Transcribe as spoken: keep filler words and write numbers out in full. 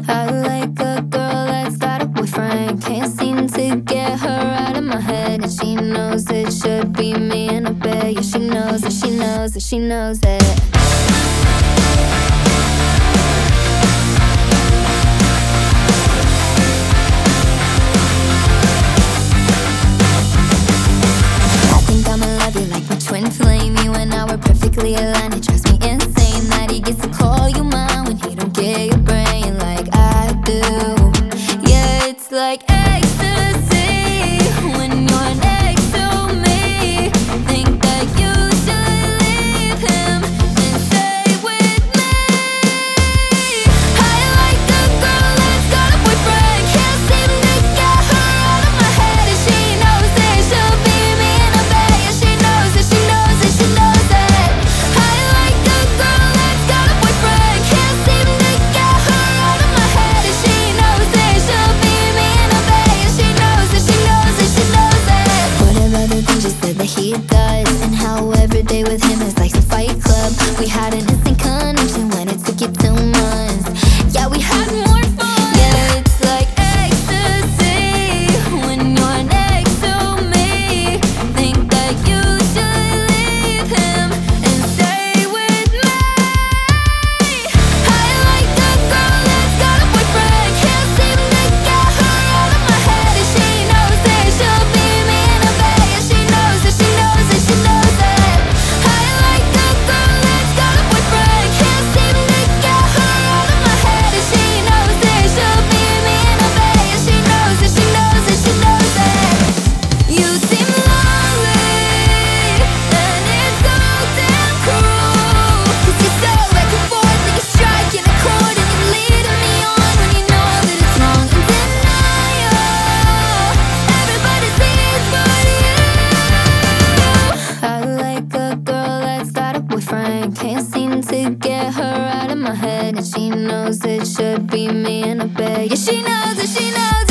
I like a girl that's got a boyfriend. Can't seem to get her out of my head. And she knows it should be me in a bed. Yeah, she knows that she knows that she knows it. Twin flame, you and I were perfectly aligned. It drives me insane that he gets to call you mine when he don't get your brain like I do. Yeah, it's like ecstasy when you're next to me. Think that you should leave him and stay with me. I like a girl that's got a boyfriend. Can't seem to get her out of my head. And she knows that she'll be me in a bed. Yeah, she knows that she knows that she knows that. I like a girl that's got a boyfriend. Can't seem to get her out of my head. And she knows that she'll be me in a bed. Yeah, she knows that she knows that she knows that. Whatever the things you said that he does, and how every day with him is like a fight club. We had an instant connection when it took you two months. Yeah, we had more fun. Yeah, it's like ecstasy when you're next to me. Think that you should leave him and stay with me. I like a girl that's got a boyfriend. Can't seem to get her out of my head. And she knows that she'll be me in a bed. Yeah, she knows that she knows that she knows that. I like a girl that's got a boyfriend. Can't seem to get her out of my head. And she knows that she'll be me in a bed. Yeah, she knows that she knows that she knows that. You seem lonely, and it's so damn cruel. 'Cause you're so back and forth like a striking a chord. And you're leading me on when you know that it's wrong. In denial, everybody sees but you. I like a girl that's got a boyfriend. Can't seem to get her out of my head. And she knows it should be me in a bed. Yeah, she knows that she knows